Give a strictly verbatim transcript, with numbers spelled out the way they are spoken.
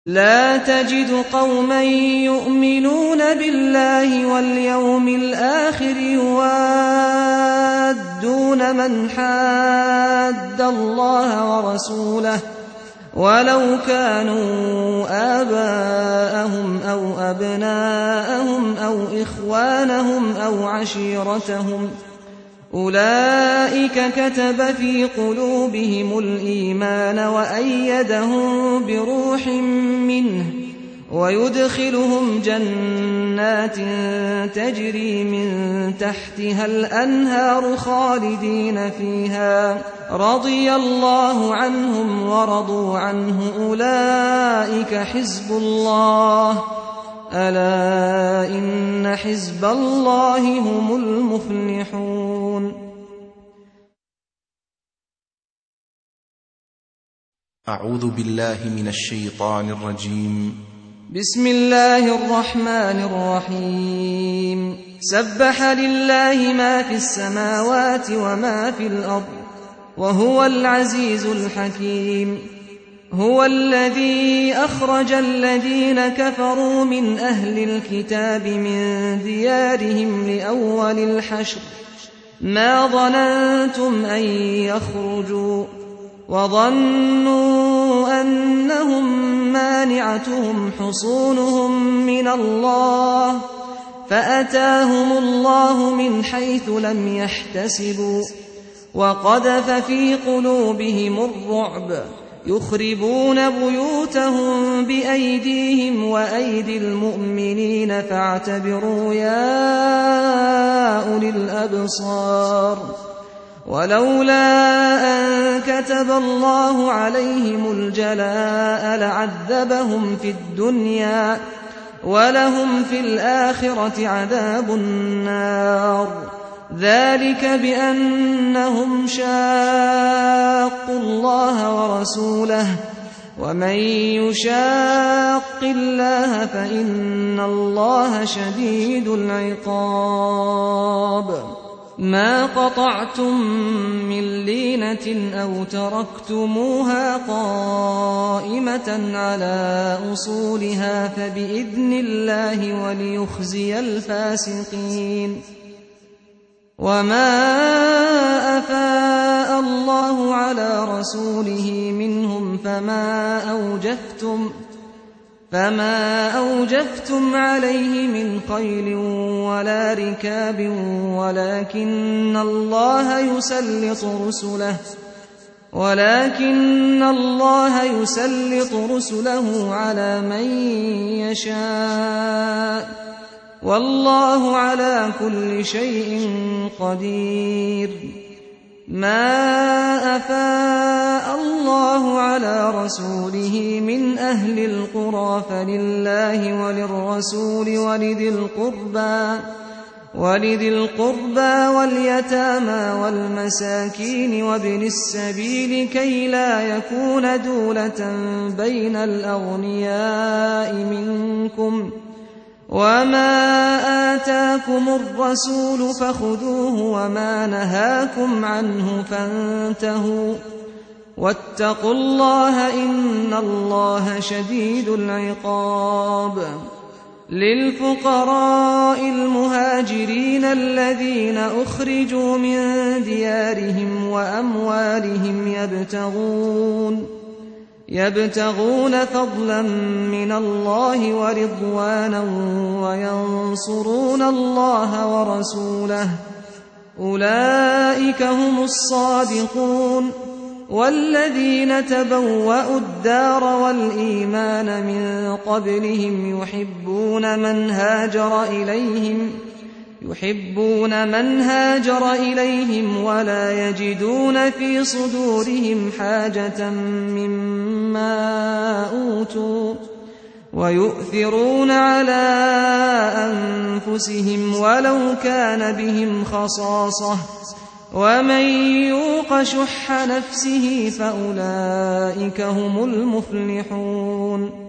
لا تجد قوما يؤمنون بالله واليوم الآخر يوادون من حاد الله ورسوله ولو كانوا آباءهم أو أبناءهم أو إخوانهم أو عشيرتهم أولئك كتب في قلوبهم الإيمان وأيدهم بروح منه ويدخلهم جنات تجري من تحتها الأنهار خالدين فيها رضي الله عنهم ورضوا عنه أولئك حزب الله ألا إن حزب الله هم المفلحون. أعوذ بالله من الشيطان الرجيم. بسم الله الرحمن الرحيم. سبح لله ما في السماوات وما في الأرض وهو العزيز الحكيم. هو الذي أخرج الذين كفروا من أهل الكتاب من ديارهم لأول الحشر ما ظننتم أن يخرجوا وظنوا أنهم مانعتهم حصونهم من الله فأتاهم الله من حيث لم يحتسبوا وقذف في قلوبهم الرعب يخربون بيوتهم بأيديهم وأيدي المؤمنين فاعتبروا يا أولي الأبصار. ولولا أن كتب الله عليهم الجلاء لعذبهم في الدنيا ولهم في الآخرة عذاب النار ذلك بأنهم شاقوا الله ورسوله ومن يشاق الله فإن الله شديد العقاب. ما قطعتم من لينة أو تركتموها قائمة على أصولها فبإذن الله وليخزي الفاسقين. وما أفاء الله على رسوله منهم فما أوجفتم فما أوجفتم عليه من خيل ولا ركاب ولكن الله يسلط رسله ولكن الله يسلط رسله على من يشاء والله على كل شيء قدير. ما أفاء الله على رسوله من أهل القرى فلله وللرسول ولذي القربى ولذي القربى واليتامى والمساكين وابن السبيل كي لا يكون دولة بين الأغنياء منكم وما آتاكم الرسول فخذوه وما نهاكم عنه فانتهوا واتقوا الله إن الله شديد العقاب. للفقراء المهاجرين الذين أخرجوا من ديارهم وأموالهم يبتغون يبتغون فضلا من الله ورضوانا وينصرون الله ورسوله أولئك هم الصادقون. والذين تبوأوا الدار والإيمان من قبلهم يحبون من هاجر إليهم يحبون من هاجر إليهم ولا يجدون في صدورهم حاجة مما أوتوا ويؤثرون على أنفسهم ولو كان بهم خصاصة ومن يوق شح نفسه فأولئك هم المفلحون.